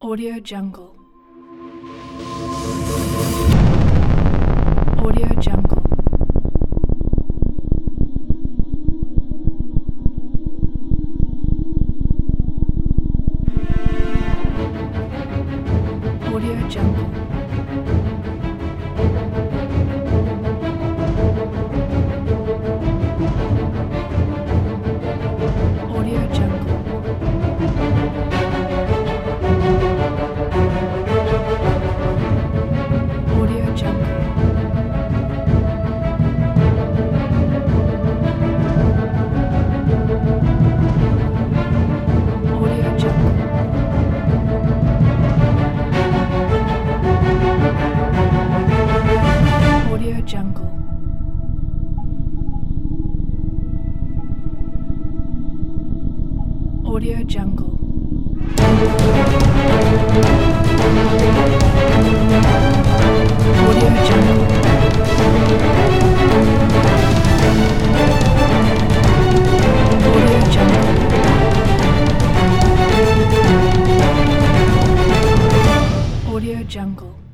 Audio Jungle. Audio Jungle. Audio Jungle. Audio Jungle. Audio Jungle. Audio Jungle. Audio Jungle. Audio Jungle. Audio Jungle. Audio Jungle. Audio Jungle.